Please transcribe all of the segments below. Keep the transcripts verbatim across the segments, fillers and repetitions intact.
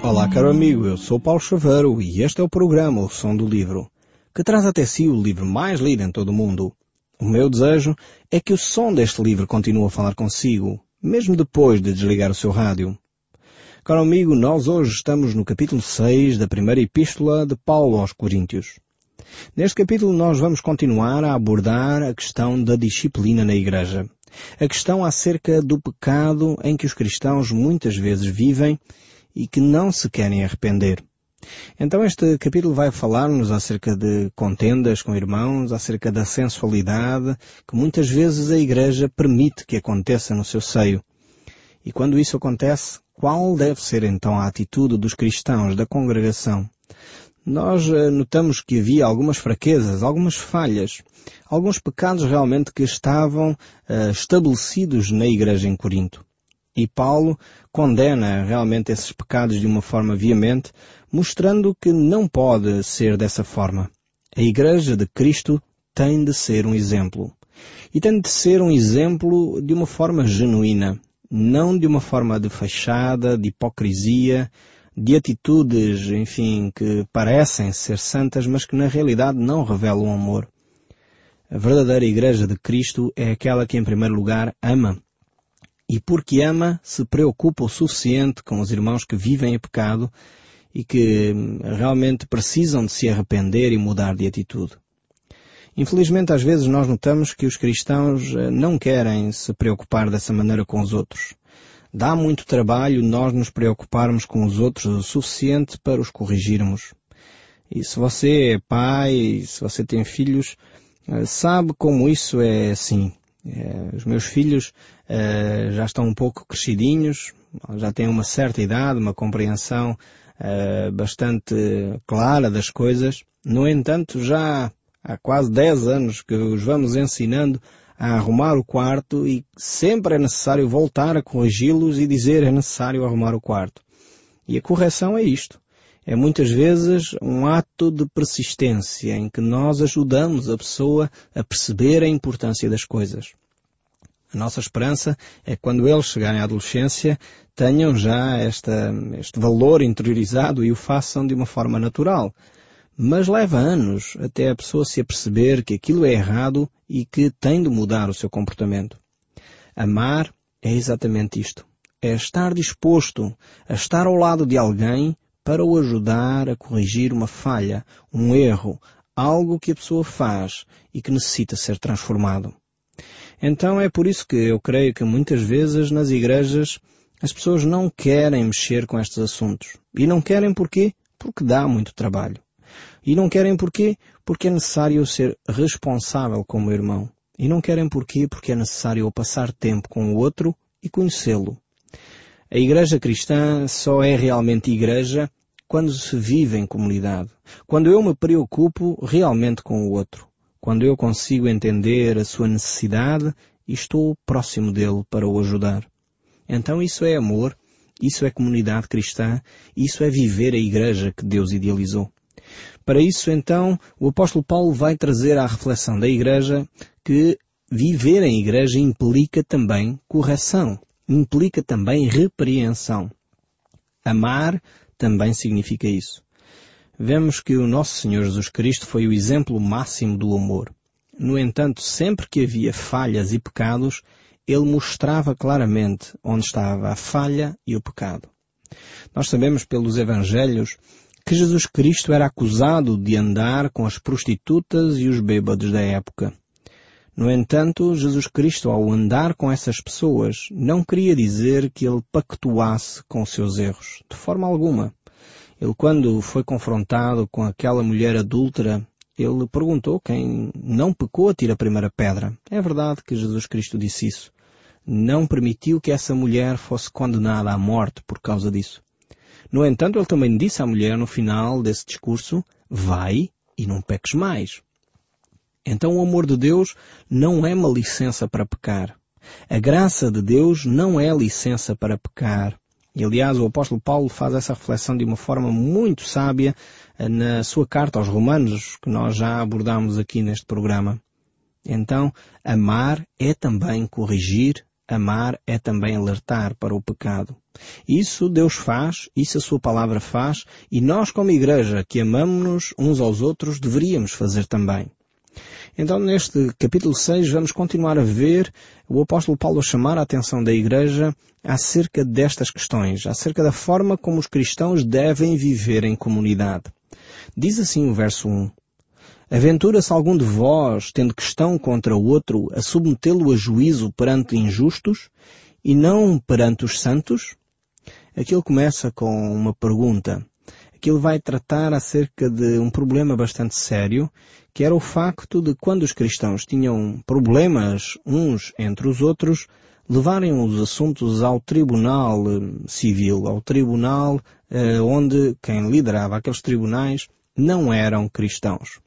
Olá, caro amigo, eu sou Paulo Chaveiro e este é o programa O Som do Livro, que traz até si o livro mais lido em todo o mundo. O meu desejo é que o som deste livro continue a falar consigo, mesmo depois de desligar o seu rádio. Caro amigo, nós hoje estamos no capítulo seis da primeira epístola de Paulo aos Coríntios. Neste capítulo nós vamos continuar a abordar a questão da disciplina na igreja. A questão acerca do pecado em que os cristãos muitas vezes vivem e que não se querem arrepender. Então este capítulo vai falar-nos acerca de contendas com irmãos, acerca da sensualidade que muitas vezes a igreja permite que aconteça no seu seio. E quando isso acontece, qual deve ser então a atitude dos cristãos da congregação? Nós uh, notamos que havia algumas fraquezas, algumas falhas, alguns pecados realmente que estavam uh, estabelecidos na igreja em Corinto. E Paulo condena realmente esses pecados de uma forma veemente, mostrando que não pode ser dessa forma. A igreja de Cristo tem de ser um exemplo. E tem de ser um exemplo de uma forma genuína, não de uma forma de fachada, de hipocrisia, de atitudes, enfim, que parecem ser santas, mas que na realidade não revelam amor. A verdadeira igreja de Cristo é aquela que em primeiro lugar ama. E porque ama, se preocupa o suficiente com os irmãos que vivem em pecado e que realmente precisam de se arrepender e mudar de atitude. Infelizmente, às vezes nós notamos que os cristãos não querem se preocupar dessa maneira com os outros. Dá muito trabalho nós nos preocuparmos com os outros o suficiente para os corrigirmos. E se você é pai, se você tem filhos, sabe como isso é assim. Os meus filhos uh, já estão um pouco crescidinhos, já têm uma certa idade, uma compreensão uh, bastante clara das coisas. No entanto, já há quase dez anos que os vamos ensinando a arrumar o quarto e sempre é necessário voltar a corrigi-los e dizer é necessário arrumar o quarto. E a correção é isto. É muitas vezes um ato de persistência em que nós ajudamos a pessoa a perceber a importância das coisas. A nossa esperança é que quando eles chegarem à adolescência tenham já esta, este valor interiorizado e o façam de uma forma natural. Mas leva anos até a pessoa se aperceber que aquilo é errado e que tem de mudar o seu comportamento. Amar é exatamente isto. É estar disposto a estar ao lado de alguém para o ajudar a corrigir uma falha, um erro, algo que a pessoa faz e que necessita ser transformado. Então é por isso que eu creio que muitas vezes nas igrejas as pessoas não querem mexer com estes assuntos. E não querem porquê? Porque dá muito trabalho. E não querem porquê? Porque é necessário ser responsável como irmão. E não querem porquê? Porque é necessário passar tempo com o outro e conhecê-lo. A igreja cristã só é realmente igreja quando se vive em comunidade. Quando eu me preocupo realmente com o outro. Quando eu consigo entender a sua necessidade e estou próximo dele para o ajudar. Então isso é amor, isso é comunidade cristã, isso é viver a igreja que Deus idealizou. Para isso, então, o apóstolo Paulo vai trazer à reflexão da igreja que viver em igreja implica também correção, implica também repreensão. Amar também significa isso. Vemos que o nosso Senhor Jesus Cristo foi o exemplo máximo do amor. No entanto, sempre que havia falhas e pecados, ele mostrava claramente onde estava a falha e o pecado. Nós sabemos pelos Evangelhos que Jesus Cristo era acusado de andar com as prostitutas e os bêbados da época. No entanto, Jesus Cristo, ao andar com essas pessoas, não queria dizer que ele pactuasse com os seus erros, de forma alguma. Ele, quando foi confrontado com aquela mulher adúltera, ele perguntou quem não pecou atira a primeira pedra. É verdade que Jesus Cristo disse isso. Não permitiu que essa mulher fosse condenada à morte por causa disso. No entanto, ele também disse à mulher no final desse discurso, vai e não peques mais. Então o amor de Deus não é uma licença para pecar. A graça de Deus não é licença para pecar. E, aliás, o apóstolo Paulo faz essa reflexão de uma forma muito sábia na sua carta aos Romanos, que nós já abordámos aqui neste programa. Então, amar é também corrigir amar é também alertar para o pecado. Isso Deus faz, isso a sua palavra faz, e nós como igreja que amamos-nos uns aos outros deveríamos fazer também. Então neste capítulo seis vamos continuar a ver o apóstolo Paulo a chamar a atenção da igreja acerca destas questões, acerca da forma como os cristãos devem viver em comunidade. Diz assim o verso um: Aventura-se algum de vós, tendo questão contra o outro, a submetê-lo a juízo perante injustos e não perante os santos? Aquilo começa com uma pergunta. Aquilo vai tratar acerca de um problema bastante sério, que era o facto de quando os cristãos tinham problemas uns entre os outros, levarem os assuntos ao tribunal civil, ao tribunal eh, onde quem liderava aqueles tribunais não eram cristãos.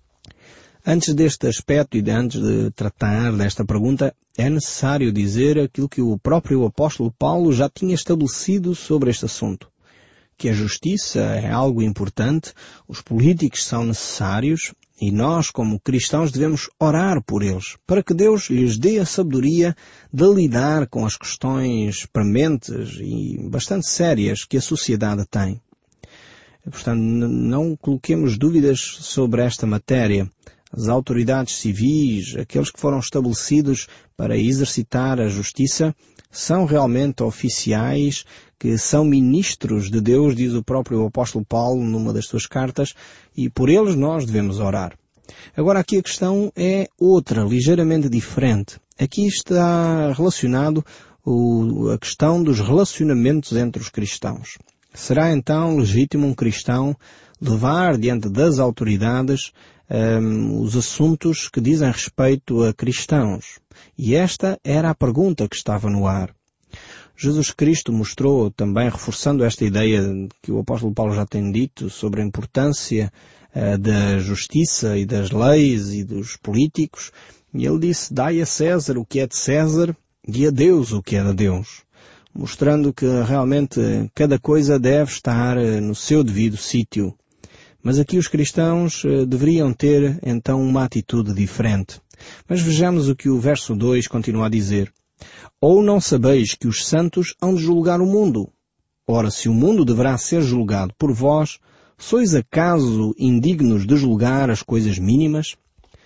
Antes deste aspecto e antes de tratar desta pergunta, é necessário dizer aquilo que o próprio apóstolo Paulo já tinha estabelecido sobre este assunto. Que a justiça é algo importante, os políticos são necessários e nós, como cristãos, devemos orar por eles, para que Deus lhes dê a sabedoria de lidar com as questões prementes e bastante sérias que a sociedade tem. Portanto, não coloquemos dúvidas sobre esta matéria. As autoridades civis, aqueles que foram estabelecidos para exercitar a justiça, são realmente oficiais, que são ministros de Deus, diz o próprio apóstolo Paulo numa das suas cartas, e por eles nós devemos orar. Agora aqui a questão é outra, ligeiramente diferente. Aqui está relacionado o, a questão dos relacionamentos entre os cristãos. Será então legítimo um cristão levar diante das autoridades um, os assuntos que dizem respeito a cristãos? E esta era a pergunta que estava no ar. Jesus Cristo mostrou também, reforçando esta ideia que o apóstolo Paulo já tem dito sobre a importância uh, da justiça e das leis e dos políticos, e ele disse: dai a César o que é de César e a Deus o que é de Deus, mostrando que realmente cada coisa deve estar no seu devido sítio. Mas aqui os cristãos deveriam ter então uma atitude diferente. Mas vejamos o que o verso dois continua a dizer: Ou não sabeis que os santos hão de julgar o mundo? Ora, se o mundo deverá ser julgado por vós, sois acaso indignos de julgar as coisas mínimas?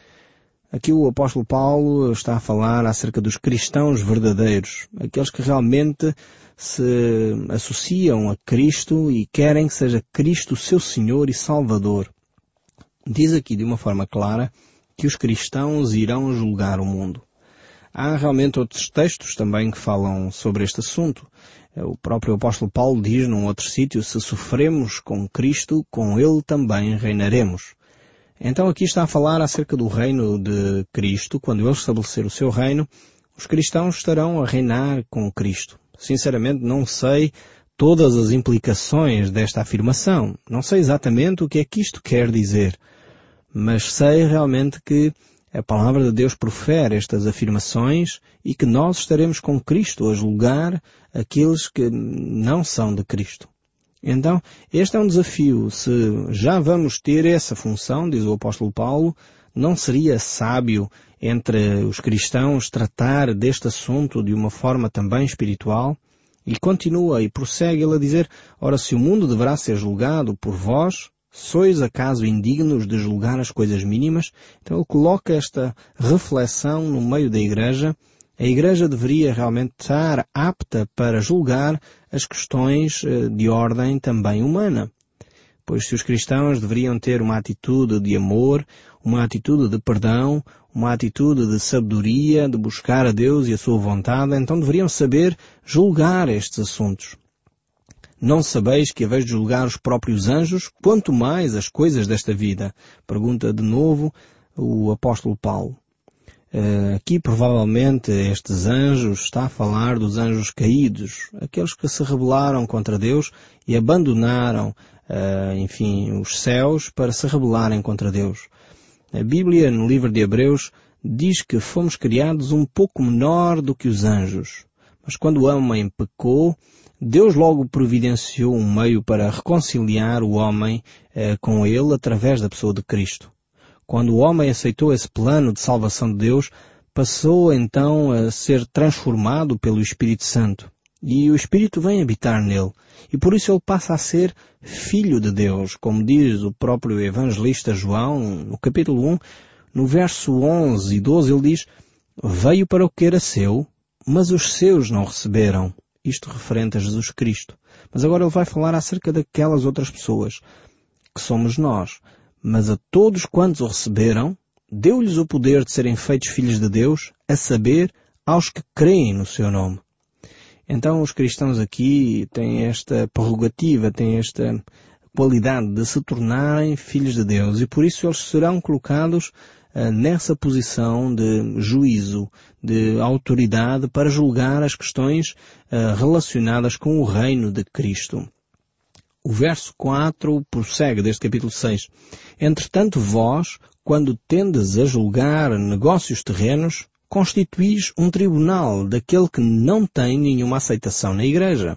Aqui o apóstolo Paulo está a falar acerca dos cristãos verdadeiros, aqueles que realmente se associam a Cristo e querem que seja Cristo seu Senhor e Salvador. Diz aqui de uma forma clara que os cristãos irão julgar o mundo. Há realmente outros textos também que falam sobre este assunto. O próprio apóstolo Paulo diz num outro sítio: se sofremos com Cristo, com Ele também reinaremos. Então aqui está a falar acerca do reino de Cristo. Quando Ele estabelecer o seu reino, os cristãos estarão a reinar com Cristo. Sinceramente não sei todas as implicações desta afirmação. Não sei exatamente o que é que isto quer dizer. Mas sei realmente que a palavra de Deus profere estas afirmações e que nós estaremos com Cristo a julgar aqueles que não são de Cristo. Então, este é um desafio. Se já vamos ter essa função, diz o apóstolo Paulo, não seria sábio entre os cristãos tratar deste assunto de uma forma também espiritual? E continua e prossegue ele a dizer: ora, se o mundo deverá ser julgado por vós, sois acaso indignos de julgar as coisas mínimas? Então ele coloca esta reflexão no meio da igreja. A igreja deveria realmente estar apta para julgar as questões de ordem também humana. Pois se os cristãos deveriam ter uma atitude de amor, uma atitude de perdão, uma atitude de sabedoria, de buscar a Deus e a sua vontade, então deveriam saber julgar estes assuntos. Não sabeis que haveis de julgar os próprios anjos, quanto mais as coisas desta vida? Pergunta de novo o apóstolo Paulo. Aqui provavelmente estes anjos está a falar dos anjos caídos, aqueles que se rebelaram contra Deus e abandonaram, enfim, os céus para se rebelarem contra Deus. A Bíblia, no livro de Hebreus, diz que fomos criados um pouco menor do que os anjos. Mas quando o homem pecou, Deus logo providenciou um meio para reconciliar o homem eh, com Ele através da pessoa de Cristo. Quando o homem aceitou esse plano de salvação de Deus, passou então a ser transformado pelo Espírito Santo. E o Espírito vem habitar nele. E por isso ele passa a ser filho de Deus, como diz o próprio evangelista João, no capítulo um, no verso onze e doze, ele diz: veio para o que era seu, mas os seus não receberam. Isto referente a Jesus Cristo. Mas agora ele vai falar acerca daquelas outras pessoas, que somos nós. Mas a todos quantos o receberam, deu-lhes o poder de serem feitos filhos de Deus, a saber, aos que creem no seu nome. Então os cristãos aqui têm esta prerrogativa, têm esta qualidade de se tornarem filhos de Deus, e por isso eles serão colocados uh, nessa posição de juízo, de autoridade para julgar as questões uh, relacionadas com o reino de Cristo. O verso quatro prossegue deste capítulo seis. Entretanto vós, quando tendes a julgar negócios terrenos, constituís um tribunal daquele que não tem nenhuma aceitação na Igreja.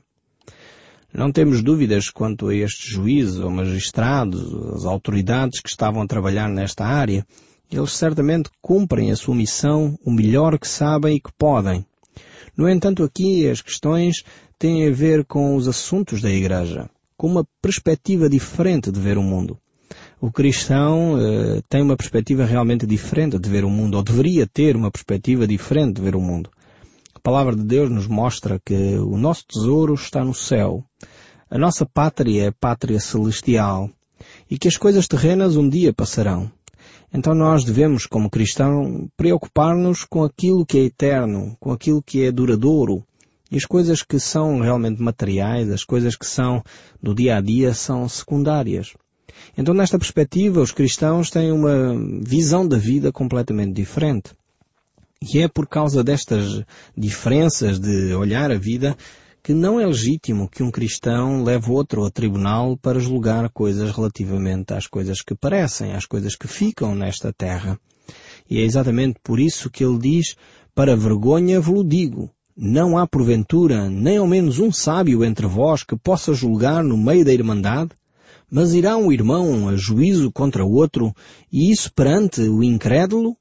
Não temos dúvidas quanto a este juiz, ou magistrados, as autoridades que estavam a trabalhar nesta área. Eles certamente cumprem a sua missão o melhor que sabem e que podem. No entanto, aqui as questões têm a ver com os assuntos da Igreja, com uma perspectiva diferente de ver o mundo. O cristão uh, tem uma perspectiva realmente diferente de ver o mundo, ou deveria ter uma perspectiva diferente de ver o mundo. A palavra de Deus nos mostra que o nosso tesouro está no céu. A nossa pátria é a pátria celestial e que as coisas terrenas um dia passarão. Então nós devemos, como cristão, preocupar-nos com aquilo que é eterno, com aquilo que é duradouro. E as coisas que são realmente materiais, as coisas que são do dia a dia, são secundárias. Então, nesta perspectiva, os cristãos têm uma visão da vida completamente diferente. E é por causa destas diferenças de olhar a vida que não é legítimo que um cristão leve outro ao tribunal para julgar coisas relativamente às coisas que parecem, às coisas que ficam nesta terra. E é exatamente por isso que ele diz: para vergonha vos digo, não há porventura nem ao menos um sábio entre vós que possa julgar no meio da irmandade? Mas irá um irmão a juízo contra o outro, e isso perante o incrédulo?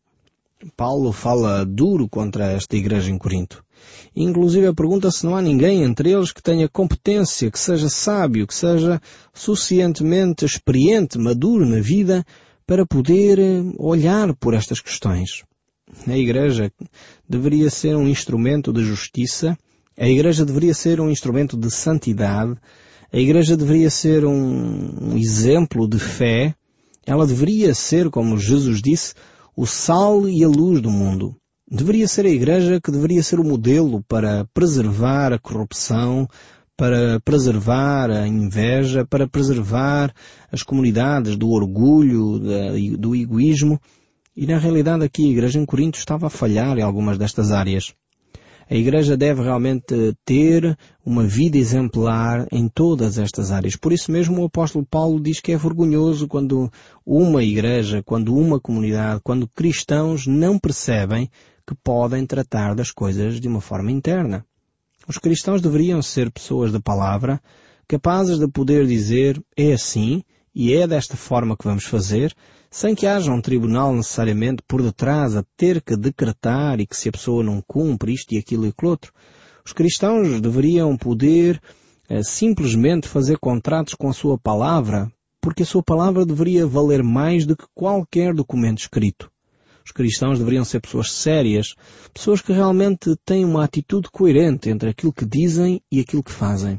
Paulo fala duro contra esta igreja em Corinto. Inclusive pergunta se não há ninguém entre eles que tenha competência, que seja sábio, que seja suficientemente experiente, maduro na vida, para poder olhar por estas questões. A igreja deveria ser um instrumento de justiça, a igreja deveria ser um instrumento de santidade, a igreja deveria ser um, um exemplo de fé. Ela deveria ser, como Jesus disse, o sal e a luz do mundo. Deveria ser a igreja que deveria ser o modelo para preservar a corrupção, para preservar a inveja, para preservar as comunidades do orgulho, do egoísmo. E na realidade aqui a igreja em Corinto estava a falhar em algumas destas áreas. A igreja deve realmente ter uma vida exemplar em todas estas áreas. Por isso mesmo o apóstolo Paulo diz que é vergonhoso quando uma igreja, quando uma comunidade, quando cristãos não percebem que podem tratar das coisas de uma forma interna. Os cristãos deveriam ser pessoas da palavra, capazes de poder dizer é assim e é desta forma que vamos fazer, sem que haja um tribunal necessariamente por detrás a ter que decretar e que se a pessoa não cumpre isto e aquilo e aquilo outro. Os cristãos deveriam poder eh, simplesmente fazer contratos com a sua palavra, porque a sua palavra deveria valer mais do que qualquer documento escrito. Os cristãos deveriam ser pessoas sérias, pessoas que realmente têm uma atitude coerente entre aquilo que dizem e aquilo que fazem.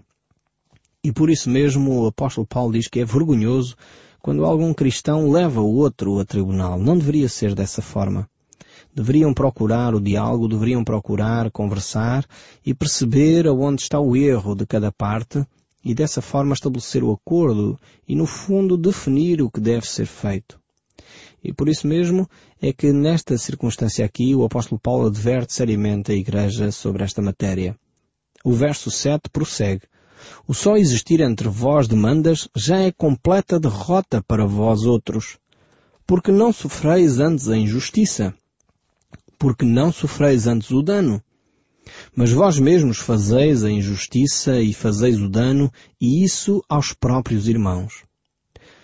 E por isso mesmo o apóstolo Paulo diz que é vergonhoso quando algum cristão leva o outro a tribunal. Não deveria ser dessa forma. Deveriam procurar o diálogo, deveriam procurar conversar e perceber aonde está o erro de cada parte e dessa forma estabelecer o acordo e, no fundo, definir o que deve ser feito. E por isso mesmo é que nesta circunstância aqui o apóstolo Paulo adverte seriamente a igreja sobre esta matéria. O verso sete prossegue. O só existir entre vós demandas já é completa derrota para vós outros. Porque não sofreis antes a injustiça? Porque não sofreis antes o dano? Mas vós mesmos fazeis a injustiça e fazeis o dano, e isso aos próprios irmãos.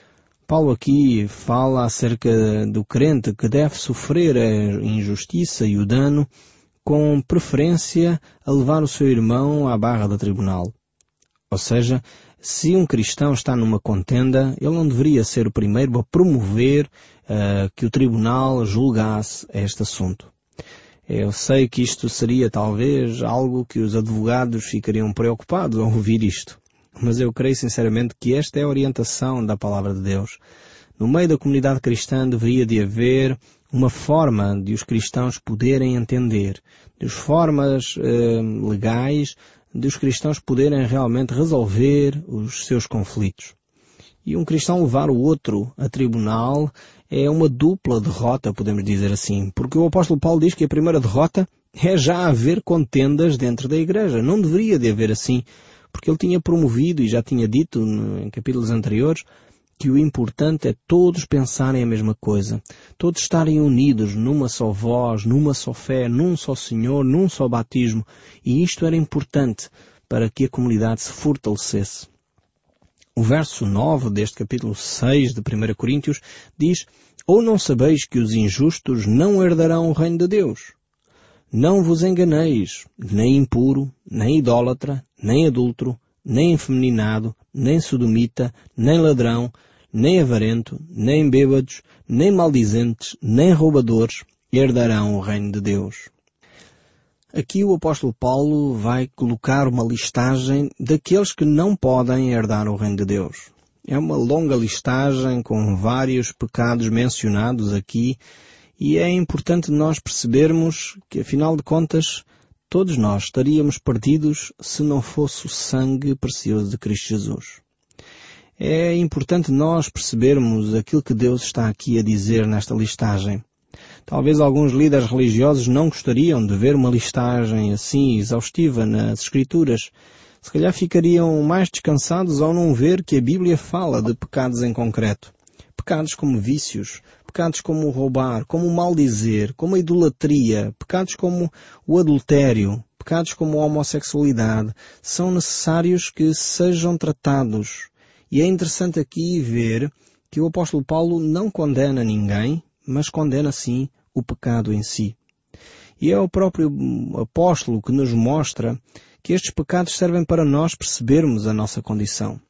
Paulo aqui fala acerca do crente que deve sofrer a injustiça e o dano com preferência a levar o seu irmão à barra do tribunal. Ou seja, se um cristão está numa contenda, ele não deveria ser o primeiro a promover uh, que o tribunal julgasse este assunto. Eu sei que isto seria talvez algo que os advogados ficariam preocupados ao ouvir isto. Mas eu creio sinceramente que esta é a orientação da Palavra de Deus. No meio da comunidade cristã deveria de haver uma forma de os cristãos poderem entender, de formas eh, legais de os cristãos poderem realmente resolver os seus conflitos. E um cristão levar o outro a tribunal é uma dupla derrota, podemos dizer assim, porque o apóstolo Paulo diz que a primeira derrota é já haver contendas dentro da igreja. Não deveria de haver assim, porque ele tinha promovido e já tinha dito em capítulos anteriores que o importante é todos pensarem a mesma coisa, todos estarem unidos numa só voz, numa só fé, num só Senhor, num só batismo, e isto era importante para que a comunidade se fortalecesse. O verso nove deste capítulo seis de primeira Coríntios diz: ou não sabeis que os injustos não herdarão o reino de Deus? Não vos enganeis, nem impuro, nem idólatra, nem adúltero, nem efeminado, nem sodomita, nem ladrão, nem avarento, nem bêbados, nem maldizentes, nem roubadores herdarão o reino de Deus. Aqui o apóstolo Paulo vai colocar uma listagem daqueles que não podem herdar o reino de Deus. É uma longa listagem com vários pecados mencionados aqui, e é importante nós percebermos que, afinal de contas, todos nós estaríamos perdidos se não fosse o sangue precioso de Cristo Jesus. É importante nós percebermos aquilo que Deus está aqui a dizer nesta listagem. Talvez alguns líderes religiosos não gostariam de ver uma listagem assim exaustiva nas Escrituras. Se calhar ficariam mais descansados ao não ver que a Bíblia fala de pecados em concreto. Pecados como vícios, pecados como roubar, como maldizer, como a idolatria, pecados como o adultério, pecados como a homossexualidade, são necessários que sejam tratados. E é interessante aqui ver que o apóstolo Paulo não condena ninguém, mas condena sim o pecado em si. E é o próprio apóstolo que nos mostra que estes pecados servem para nós percebermos a nossa condição.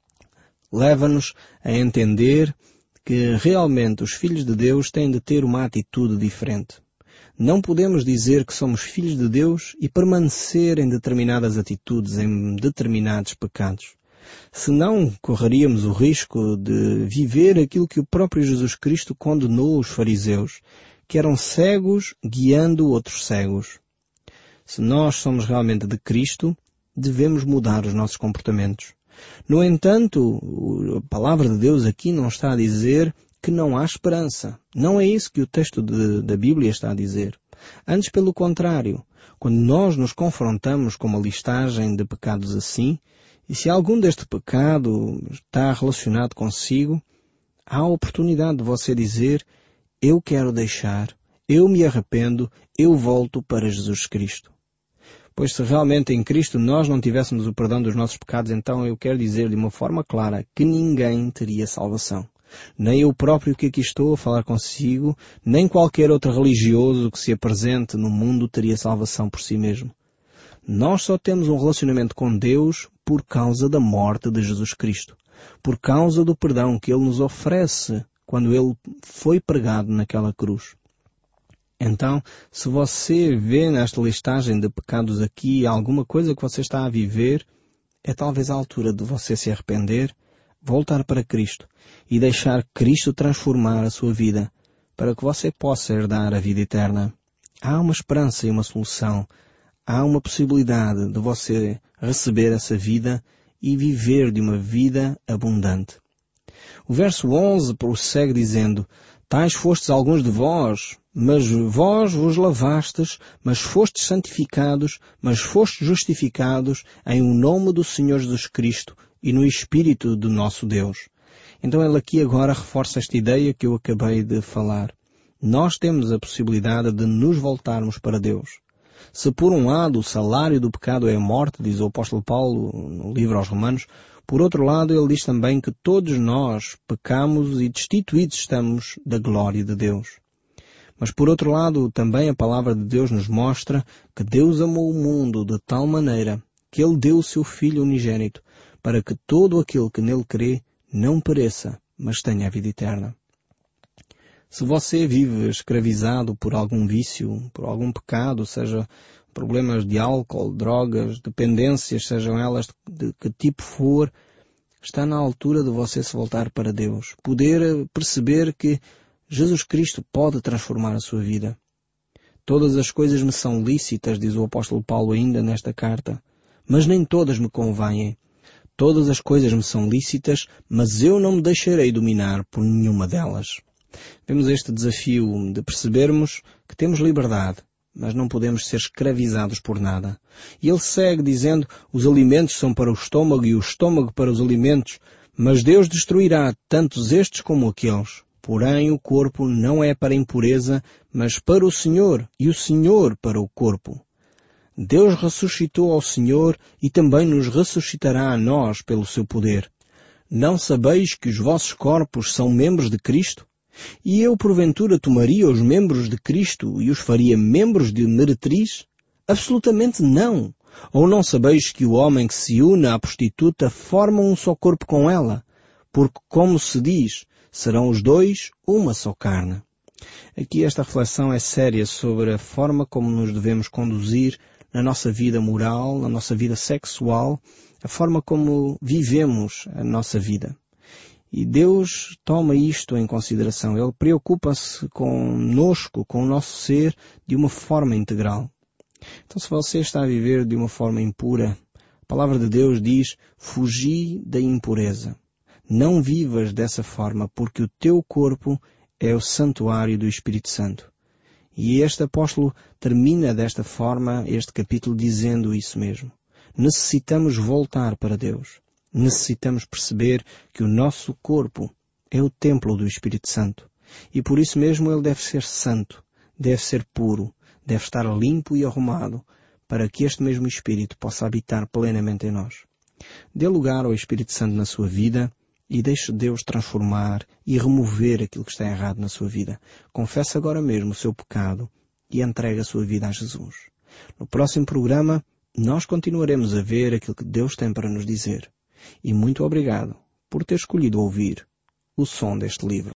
Leva-nos a entender que realmente os filhos de Deus têm de ter uma atitude diferente. Não podemos dizer que somos filhos de Deus e permanecer em determinadas atitudes, em determinados pecados. Senão, correríamos o risco de viver aquilo que o próprio Jesus Cristo condenou os fariseus, que eram cegos guiando outros cegos. Se nós somos realmente de Cristo, devemos mudar os nossos comportamentos. No entanto, a palavra de Deus aqui não está a dizer que não há esperança. Não é isso que o texto de, da Bíblia está a dizer. Antes, pelo contrário, quando nós nos confrontamos com uma listagem de pecados assim, e se algum deste pecado está relacionado consigo, há a oportunidade de você dizer: eu quero deixar, eu me arrependo, eu volto para Jesus Cristo. Pois se realmente em Cristo nós não tivéssemos o perdão dos nossos pecados, então eu quero dizer de uma forma clara que ninguém teria salvação. Nem eu próprio que aqui estou a falar consigo, nem qualquer outro religioso que se apresente no mundo teria salvação por si mesmo. Nós só temos um relacionamento com Deus por causa da morte de Jesus Cristo, por causa do perdão que Ele nos oferece quando Ele foi pregado naquela cruz. Então, se você vê nesta listagem de pecados aqui alguma coisa que você está a viver, é talvez a altura de você se arrepender, voltar para Cristo e deixar Cristo transformar a sua vida para que você possa herdar a vida eterna. Há uma esperança e uma solução. Há uma possibilidade de você receber essa vida e viver de uma vida abundante. O verso onze prossegue dizendo: tais fostes alguns de vós, mas vós vos lavastes, mas fostes santificados, mas fostes justificados em o nome do Senhor Jesus Cristo e no Espírito do nosso Deus. Então ele aqui agora reforça esta ideia que eu acabei de falar. Nós temos a possibilidade de nos voltarmos para Deus. Se por um lado o salário do pecado é a morte, diz o apóstolo Paulo no livro aos Romanos, Por outro lado, ele diz também que todos nós pecamos e destituídos estamos da glória de Deus. Mas por outro lado, também a palavra de Deus nos mostra que Deus amou o mundo de tal maneira que Ele deu o seu Filho unigênito para que todo aquele que nele crê não pereça, mas tenha a vida eterna. Se você vive escravizado por algum vício, por algum pecado, seja problemas de álcool, drogas, dependências, sejam elas de que tipo for, está na altura de você se voltar para Deus, poder perceber que Jesus Cristo pode transformar a sua vida. Todas as coisas me são lícitas, diz o apóstolo Paulo ainda nesta carta, mas nem todas me convêm. Todas as coisas me são lícitas, mas eu não me deixarei dominar por nenhuma delas. Vemos este desafio de percebermos que temos liberdade, mas não podemos ser escravizados por nada. E ele segue dizendo, os alimentos são para o estômago e o estômago para os alimentos, mas Deus destruirá tantos estes como aqueles. Porém, o corpo não é para a impureza, mas para o Senhor, e o Senhor para o corpo. Deus ressuscitou ao Senhor e também nos ressuscitará a nós pelo seu poder. Não sabeis que os vossos corpos são membros de Cristo? E eu, porventura, tomaria os membros de Cristo e os faria membros de meretriz? Absolutamente não. Ou não sabeis que o homem que se une à prostituta forma um só corpo com ela? Porque, como se diz, serão os dois uma só carne. Aqui esta reflexão é séria sobre a forma como nos devemos conduzir na nossa vida moral, na nossa vida sexual, a forma como vivemos a nossa vida. E Deus toma isto em consideração. Ele preocupa-se conosco, com o nosso ser, de uma forma integral. Então, se você está a viver de uma forma impura, a palavra de Deus diz, fugi da impureza. Não vivas dessa forma, porque o teu corpo é o santuário do Espírito Santo. E este apóstolo termina desta forma este capítulo dizendo isso mesmo. Necessitamos voltar para Deus. Necessitamos perceber que o nosso corpo é o templo do Espírito Santo. E por isso mesmo ele deve ser santo, deve ser puro, deve estar limpo e arrumado, para que este mesmo Espírito possa habitar plenamente em nós. Dê lugar ao Espírito Santo na sua vida e deixe Deus transformar e remover aquilo que está errado na sua vida. Confesse agora mesmo o seu pecado e entregue a sua vida a Jesus. No próximo programa, nós continuaremos a ver aquilo que Deus tem para nos dizer. E muito obrigado por ter escolhido ouvir o som deste livro.